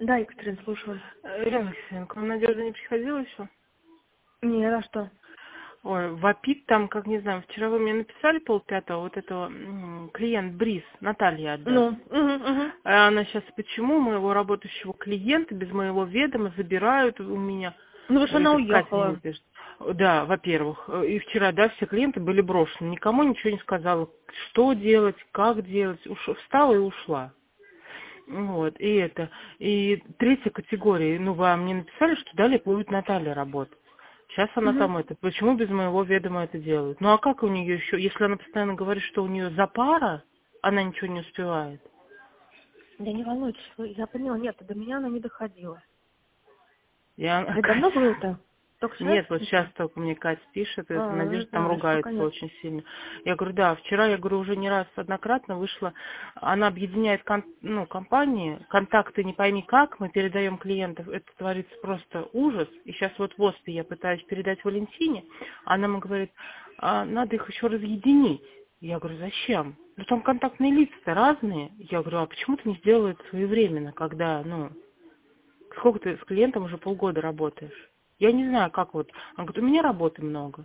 Да, Екатерина, слушаю. Ирина Алексеевна, вам Надежда не приходила еще? Нет, а что? Ой, вопит там, как не знаю, вчера вы мне написали 4:30, вот этого клиент Бриз, Наталья отдаст. Угу. А она сейчас, почему моего работающего клиента без моего ведома забирают у меня? Ну, потому что она Это Катя мне уехала. пишет. Да, во-первых. И вчера, да, все клиенты были брошены. Никому ничего не сказала, что делать, как делать. Встала и ушла. Вот, и это. И третья категория, ну, вы мне написали, что далее будет Наталья работать. Сейчас она Угу. там это, почему без моего ведома это делает? Ну, а как у нее еще, если она постоянно говорит, что у нее запара, она ничего не успевает? Да не волнуйтесь, я поняла, нет, до меня она не доходила. Я, Это Катя, давно было-то? Только сейчас? нет, вот сейчас только мне Катя пишет, и это Не Надежда там знаю, еще пока ругается нет. очень сильно. Я говорю, да, вчера, я говорю, уже не раз однократно вышла, она объединяет компании, контакты не пойми как, мы передаем клиентов, это творится просто ужас. И сейчас вот в ОСПе я пытаюсь передать Валентине, она мне говорит, надо их еще разъединить. Я говорю, зачем? Ну там контактные лица-то разные. Я говорю, а почему ты не сделала это своевременно, когда, сколько ты с клиентом уже полгода работаешь? Я не знаю, как вот. Он говорит, у меня работы много.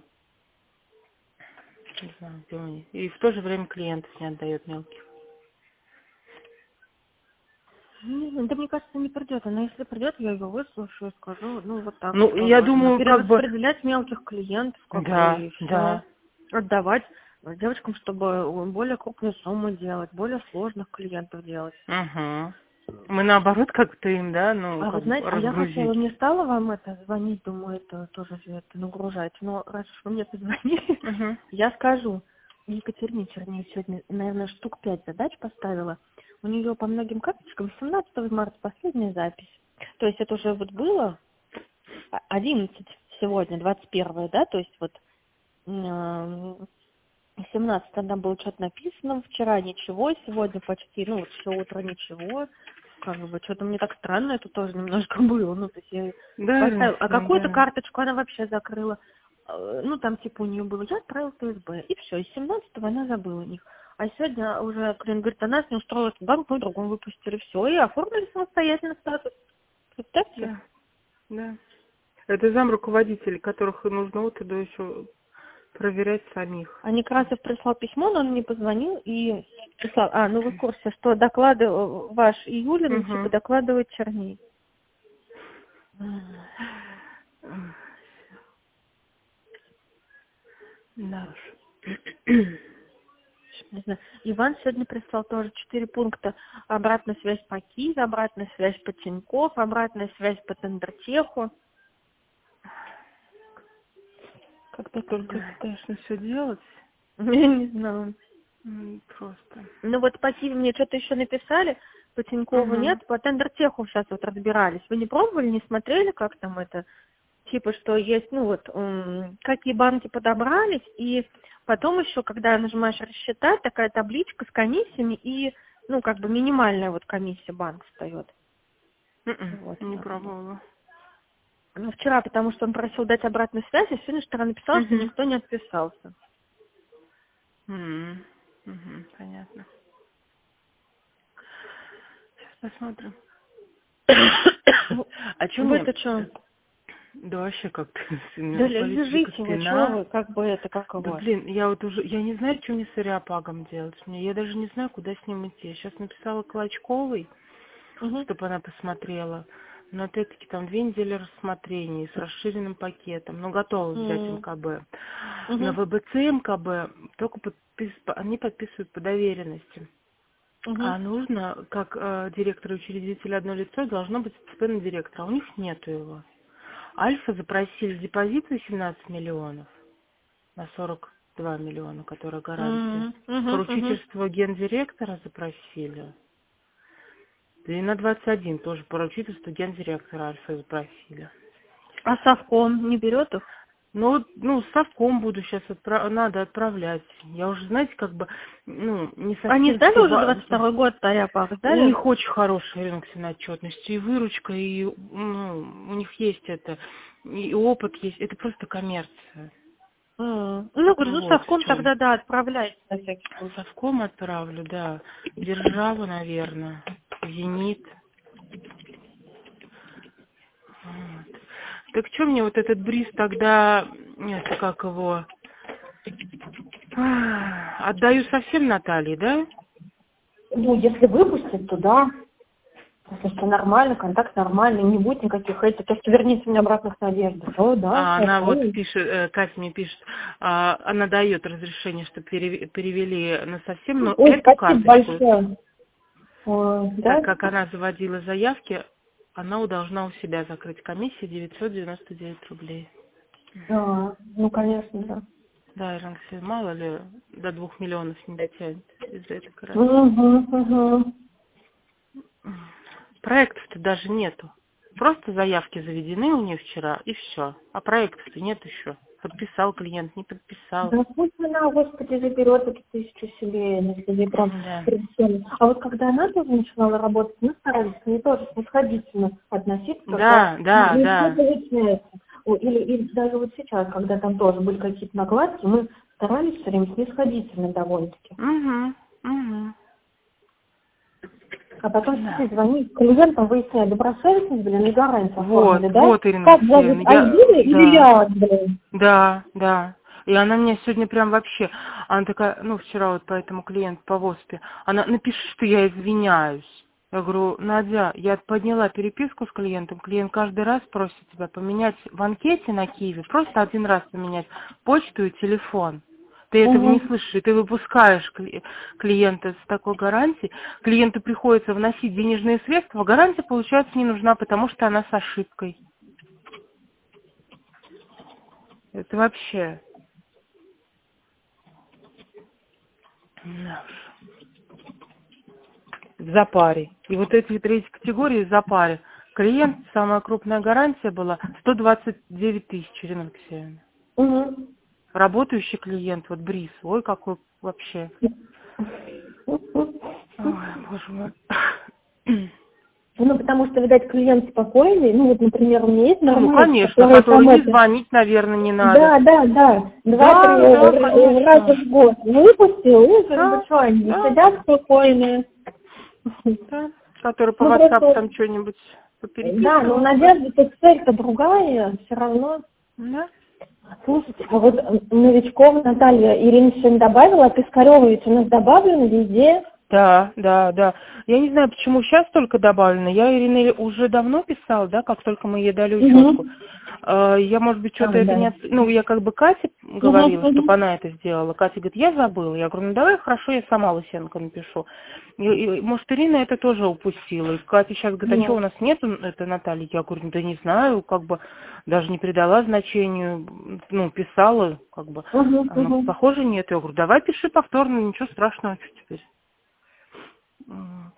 Не знаю, где у них. И в то же время клиентов не отдает мелких. Да мне кажется, не придет. Она если придет, я ее выслушаю, скажу, ну вот так Ну, что я важно. думаю, как бы... Перераспределять мелких клиентов, как бы, Да, и все. да. Отдавать девочкам, чтобы более крупную сумму делать, более сложных клиентов делать. Угу. Мы наоборот как-то им, да, А вы как бы знаете, а я хотела, разгрузить. не стала вам это звонить, думаю, это тоже это нагружать. Но раз уж вы мне позвонили, Угу. я скажу. Екатерине Чернее сегодня, наверное, штук 5 задач поставила. У нее по многим карточкам 17 марта последняя запись. То есть это уже вот было 11 сегодня, 21, да, то есть вот 17 там было что-то написано, вчера ничего, сегодня почти, ну вот все утро ничего. Как бы, что-то мне так странно это тоже немножко было. Ну, то есть я Да, поставила. А Ирина, какую-то да. карточку она вообще закрыла. Ну, там типа у нее было, я отправила ФСБ. И все, и 17-го она забыла них. А сегодня уже клиент говорит, а нас не устроил этот банк, мы другом выпустили. Все, и оформили самостоятельно статус. Представьте? Да, да. Это зам руководителей, которых нужно вот туда еще проверять самих. А Некрасов прислал письмо, но он мне позвонил и прислал. Ну вы в курсе, что доклады ваш и Юлин, типа, Угу. докладывает Черней. Да. Не знаю. Иван сегодня прислал тоже 4 пункта. Обратная связь по Киеву, обратная связь по Тинькофф, обратная связь по Тендертеху. Когда только конечно все делать, Я не знаю. просто. Ну вот по Киеву мне что-то еще написали, по Тинькову нет, Угу. по Тендертеху сейчас вот разбирались. Вы не пробовали, не смотрели, как там это? Типа, что есть, ну вот, какие банки подобрались, и потом еще, когда нажимаешь рассчитать, такая табличка с комиссиями, и, ну, как бы минимальная вот комиссия банк встает. Вот. Не пробовала. Ну, вчера, потому что он просил дать обратную связь, а сегодня что написал, что Угу. никто не отписался. Понятно. Сейчас посмотрим. Ну, А что мне? вы-то что? Да вообще как-то у меня Да болит лежите вы, что спина. вы, как бы это, как у Да вас? блин, я вот уже, я не знаю, что мне с ариапагом делать. Я даже не знаю, куда с ним идти. Я сейчас написала Клочковой, Угу. чтобы она посмотрела. Но опять-таки там 2 недели рассмотрений с расширенным пакетом. Но готова взять МКБ. На Угу. ВБЦ МКБ только они подписывают по доверенности. Угу. А нужно, как директор и учредитель одно лицо, должно быть ЦП на директора. А у них нету его. Альфа запросили депозит 18 миллионов на 42 миллиона, которая гарантия. Угу. Поручительство гендиректора запросили. Да и на 21 тоже поручительство гендиректора Альфа запросили. А совком не берет их? Ну, совком буду сейчас надо отправлять. Я уже, знаете, как бы, не Они совсем сдали все. уже 22-й год, Ариапаг, У сдали? них очень хорошая рынок отчетности, и выручка, и у них есть это, и опыт есть. Это просто коммерция. Ну, говорю, ну, Вот в совком чем. тогда, да, отправляйте на всякий случай. Совком отправлю, да. Держава, наверное. Зенит. Так что мне вот этот бриз тогда, это как его, отдаю совсем Наталье, да? Ну, если выпустят, то да. Если все нормально, контакт нормальный, не будет никаких этих, если верните мне обратно с Надеждой, то да, А всё она вот нормально. пишет, Катя мне пишет, она дает разрешение, чтобы перевели на совсем, но Ой, эту спасибо карточку, большое. Да? так как она заводила заявки, она должна у себя закрыть комиссию 999 рублей. Ну, конечно, да. Да, Ирина Алексеевна, мало ли, до 2 миллионов не дотянет из-за этой карты. Угу. Проектов-то даже нету. Просто заявки заведены у нее вчера, и все. А проектов-то нет еще. Подписал клиент, не подписал. Да пусть она, господи, заберет эту 1000 себе, если ей прям Да. прилетели. А вот когда она тоже начинала работать, мы старались к ней тоже снисходительно относиться, когда Да. выясняется. Или даже вот сейчас, когда там тоже были какие-то накладки, мы старались все время снисходительно довольно-таки. Угу. А потом Да. все звонить клиентам, выяснять, добросовестность, блин, и гарантию оформили, да? Вот, Ирина Как зовут, Алексеевна, Альбина или я, блин? Да. И она мне сегодня прям вообще, она такая, ну, вчера вот по этому клиенту по ВОСПе, она, напиши, что я извиняюсь. Я говорю, Надя, я подняла переписку с клиентом, клиент каждый раз просит тебя поменять в анкете на Киеве, просто один раз поменять почту и телефон. Ты этого не слышишь, и ты выпускаешь клиента с такой гарантией, клиенту приходится вносить денежные средства, гарантия, получается, не нужна, потому что она с ошибкой. Это вообще... Да уж. В запаре. И вот эти третьей категории в запаре. Клиент, самая крупная гарантия была 129 тысяч, Ирина Алексеевна. Угу. Работающий клиент, вот Бриз, ой, какой вообще. Ой, боже мой. Ну, потому что, видать, клиент спокойный. Ну, вот, например, у меня есть Ну, нормальный, конечно, который не звонить, наверное, не надо. Да. Да, 2-3 раза конечно. в год выпустил, и как бы что, они Да. сидят спокойные. Да, который по Ну, WhatsApp просто, там что-нибудь да, но у попереписывался. Надежды цель-то другая, все равно. Да. Слушайте, а вот новичков Наталья Ирина сегодня добавила, а Пискарева ведь у нас добавлена везде. Да. Я не знаю, почему сейчас только добавлено. Я Ирине уже давно писала, да, как только мы ей дали учетку. Я, может быть, что-то это не... Ну, я как бы Кате говорила, чтобы она это сделала. Катя говорит, я забыла. Я говорю, ну давай, хорошо, я сама Лысенко напишу. И, может, Ирина это тоже упустила. И Катя сейчас говорит, а что у нас нету, это Наталья? Я говорю, да не знаю, как бы даже не придала значению. Ну, писала, как бы. Она, похоже, нет. Я говорю, давай пиши повторно, ничего страшного, что теперь. Вот.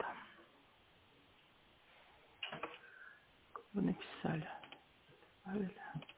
Вы написали. Правильно.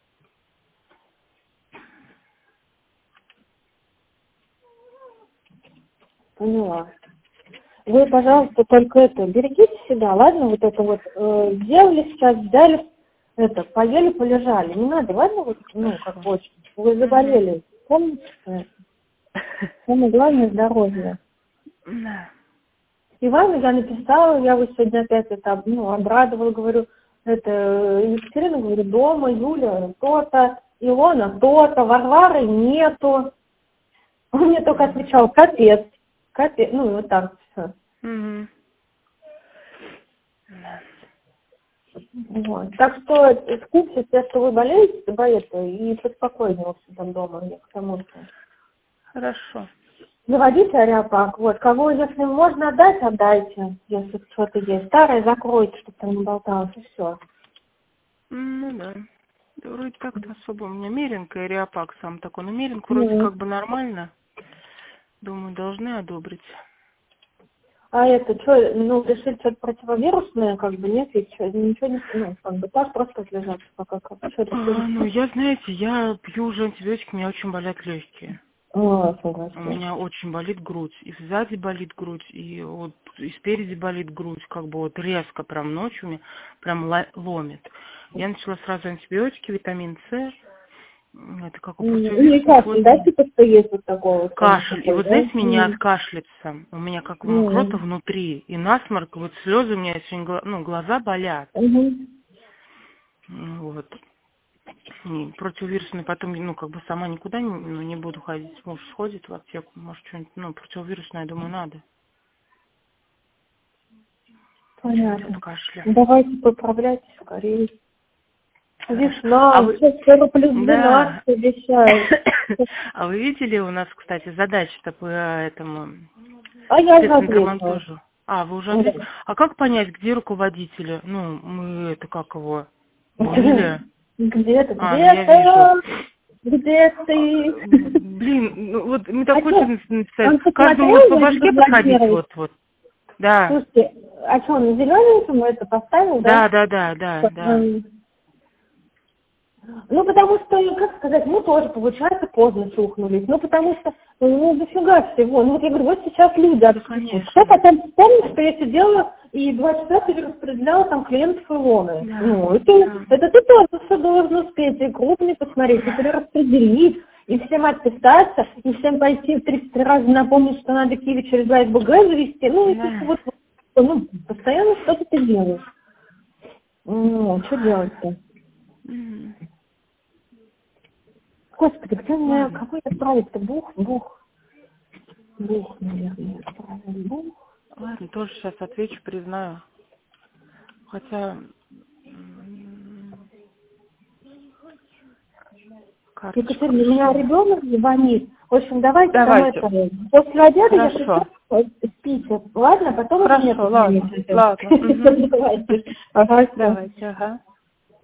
Поняла. Вы, пожалуйста, только это, берегите себя, ладно, вот это вот, сделали сейчас, взяли, это, поели, полежали. Не надо, ладно, вот, ну, как бы очень. Вы заболели, помните, что это? Самое главное здоровье. Да. Ивану я написала, я вот сегодня опять это, ну, обрадовала, говорю, это, Екатерина, говорю, дома, Юля, то-то, Илона, то-то, Варвары нету. Он мне только отвечал, капец, ну, и вот так все. Вот. Так что в курсе, что вы болеете, и поспокойнее, в общем, там дома, я к тому, что... Хорошо. Заводите аэропак, вот, кого, если можно отдать, отдайте, если что-то есть. Старое закройте, чтобы там не болталось, и все. Ну да. Да вроде так-то особо. У меня Меринг и Ариапак сам такой. Но Меринг вроде как бы нормально. Думаю, должны одобрить. А это что, ну, решили что-то противовирусное, как бы, нет, и что, ничего не, ну, как бы, так просто отлежаться, пока как что решили. Ну, я, знаете, я пью уже антибиотики, у меня очень болят легкие. Согласна. У меня очень болит грудь. И сзади болит грудь, и вот и спереди болит грудь. Как бы вот резко прям ночью меня прям ломит. Я начала сразу антибиотики, витамин С. Это как у И противовирусных. кашель, да, типа, что есть вот такого? Кашель. И вот, да? знаете, меня откашляться. У меня как мокрота внутри. И насморк, вот слезы у меня сегодня, глаза болят. Вот. Не, противовирусный потом, ну, как бы сама никуда не буду ходить. Муж сходит в аптеку, может, что-нибудь, ну, противовирусное, думаю, надо. Понятно. От кашля. Давайте поправляйте скорее. Хорошо. Весна, А вы... сейчас скоро плюс 12 Да. обещают. А вы видели у нас, кстати, задача-то по этому А я же ответила. специнкомонтажу? А, вы уже ответили? А как понять, где руководители? Ну, мы это как его? Были? Где-то, А, ну я вижу. где ты? Блин, ну вот мне так А хочется он написать. Каждому посмотрел, по или башке подходить, заблокировать? вот. Да. Слушайте, а что, он зеленый это поставил, да? Да. Ну, потому что, как сказать, мы тоже, получается, поздно чухнулись. Ну, потому что, ну, дофига всего. Ну, вот я говорю, вот сейчас люди отсутствуют. конечно. Я потом вспомнила, что я сидела и 2 часа перераспределяла там клиентов Илоны. Да, Ну, это ты тоже все должен успеть, и крупный посмотреть, и перераспределить, и всем отписаться, и всем пойти в 30 раз напомнить, что надо Киви через ЛайфБГ завести. Ну, Да. это вот, ну, постоянно что-то ты делаешь. Ну, что делать-то? Господи, где у меня какой-то проект? Бух, наверное, отправил. Бух. Ладно, тоже сейчас отвечу, признаю. Хотя... Карточку. Екатерина, у меня ребенок звонит. В общем, давайте там это. После обеда я Хорошо. приду спите. Ладно, потом Хорошо, мне ладно. Давайте. Ага. Давайте, ага.